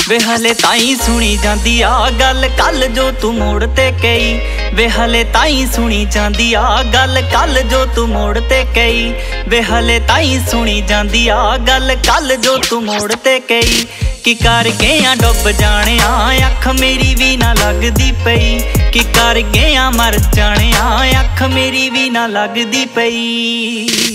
वे हले ताई सुनी जांदी आ गल कल जो तू मोड़ ते कही। वे हले ताई सुनी जांदी आ गल कल जो तू मोड़ ते कही। वे हले ताई सुनी जांदी आ गल कल जो तू मोड़ ते कही। कि कर गया डुब जाने अख मेरी भी ना लगदी पई। कि कर गया मर जाने अख मेरी भी ना लगदी पई।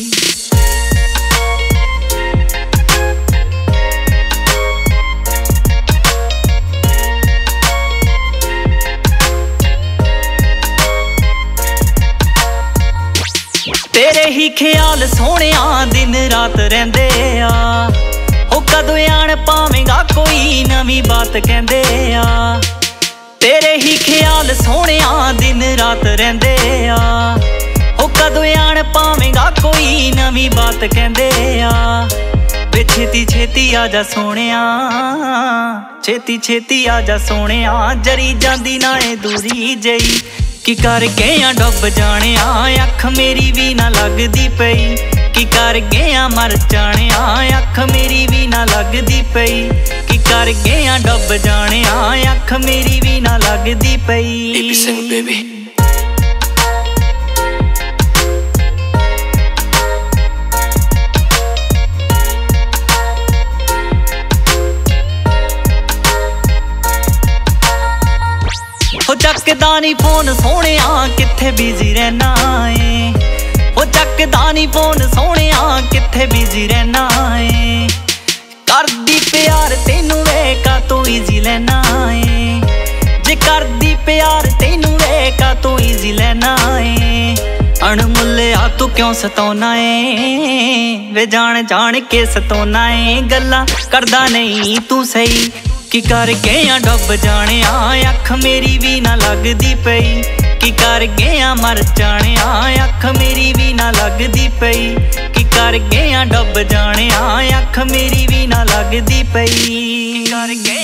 तेरे ही ख्याल सोहणिया दिन रात रहिंदे आ। ओ कदों आण पावेंगा कोई नवी बात कहंदे आ। तेरे ही ख्याल सोहणिया दिन रात रहिंदे आ। ओ कदों आण पावेंगा कोई नवी बात कहंदे आ। वे छेती छेती आजा सोहणिया, छेती छेती आजा सोहणिया, जरी जांदी ना ए दूरी जई। कि कर गया डुब जाने अख मेरी भी ना लगदी पई। कि कर गया मर जाने अख मेरी भी ना लगदी पई। कि कर गया डुब जाने अख मेरी भी ना लगदी पई। हो चकदा नी फोन सोहणिया कित्थे बिजी रहना है। हो चकदा नी फोन सोहणिया कित्थे बिजी रहना है। करदी प्यार तेनू वे का तू इजी लेना है। जे करदी प्यार तेनू वे का तू इजी लेना है। अणमुल्लिया तू क्यों सताउना है। वे जान जान के सताउना है। गल्लां करदा नहीं तू सही। कि कर गया डुब जाने अख मेरी भी ना लगदी पई। कि कर गया मर जाने अख मेरी भी ना लगदी पई। कि कर गया डुब जाने अख मेरी भी ना लगदी पई। कर गया